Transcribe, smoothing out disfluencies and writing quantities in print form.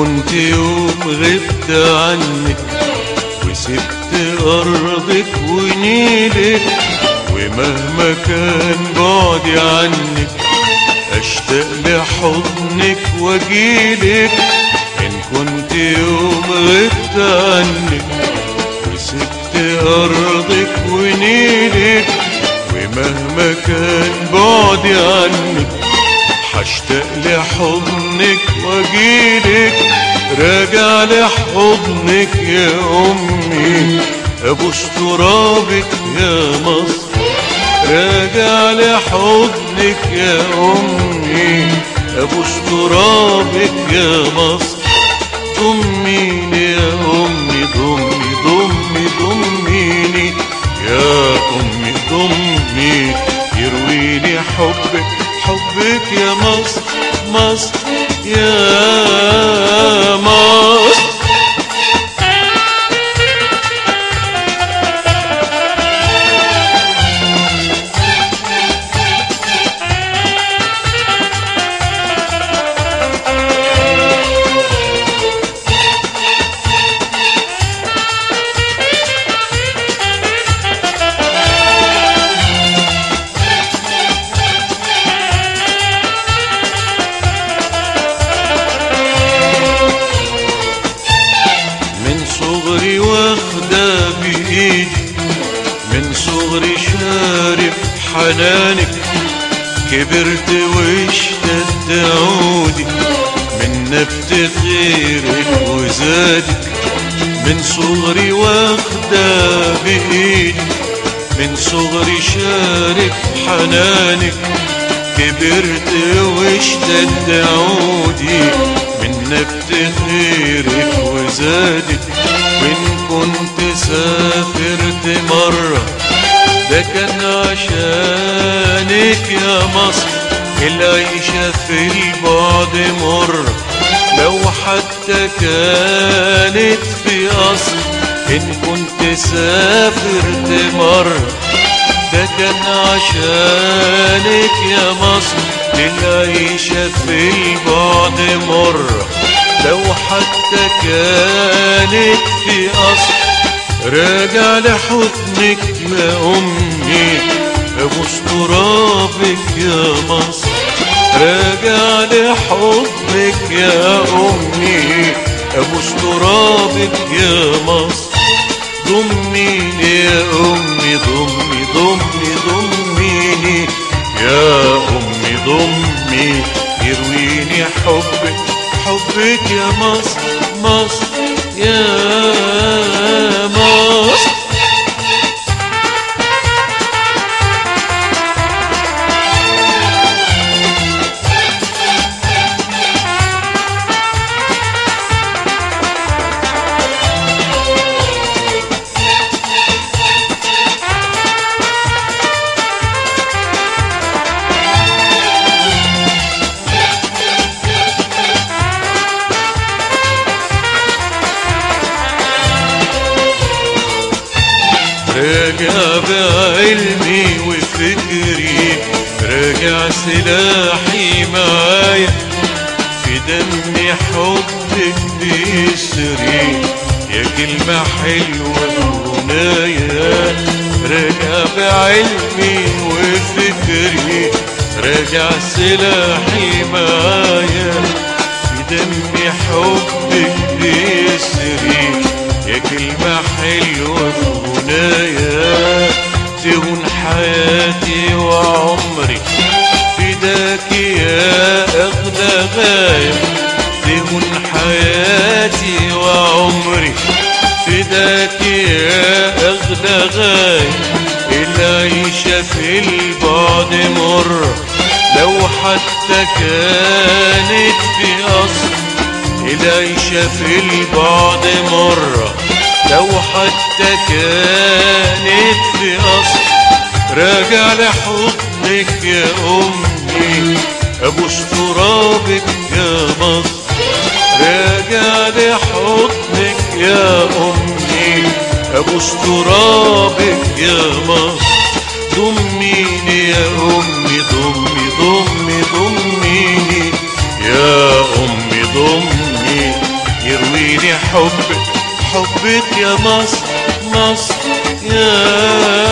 كنت يوم غبت عنك وسبت أرضك ونيلك، ومهما كان بعدي عنك أشتاق لحضنك وأجيلك. إن كنت يوم غبت عنك وسبت أرضك ونيلك، ومهما كان بعدي عنك هشتاق لحضنك وأجيلك. راجع لحضنك يا أمي أبوس ترابك يا مصر، راجع لحضنك يا أمي أبوس ترابك يا مصر. ضميني يا أمي ضمي ضمي ضميني يا أمي ضمي، يرويني حبك حبك يا مصر مصر يا مصر. واخدة بإيدي من صغري شارب حنانك، كبرت واشتد عودي من نبت خيرك وزادك. من صغري واخدة بإيدي من صغري شارب حنانك، كبرت واشتد عودي من نبت خيرك وزادك. وإن كنت سافرت مرة ده كان عشانك يا مصر، العيشة في البعد مرة لو حتى كانت في قصر. إن كنت سافرت مرة ده كان عشانك يا مصر، العيشة في البعد مرة لو حتى كانت في قصر. راجع لحضنك يا أمي أبوس ترابك يا مصر، راجع لحضنك يا أمي أبوس ترابك يا مصر. ضميني يا أمي ضمي ضمي ضميني يا أمي ضمي، يرويني حبك حبك يا مصر مصر يا مصر. راجع بعلمي وفكري، راجع سلاحي معايا، في دمي حبك بيسري يا كلمة حلوة وغنايا. راجع بعلمي وفكري، راجع سلاحي معايا، في دمي حبك بيسري يا كلمة حلوة وغنايا. تهون حياتي وعمري فداك يا أغلى غاية، تهون حياتي وعمري فداك يا أغلى غاية. العيشة في البعد مرة لو حتى كانت في قصر، العيشة في البعد مرة لو حتى كانت في قصر. راجع لحضنك يا أمي أبوس ترابك يا مصر، راجع لحضنك يا أمي أبوس ترابك يا مصر. ضميني يا أمي ضمي ضمي ضميني يا أمي ضمي، حبك حبك يا مصر مصر يا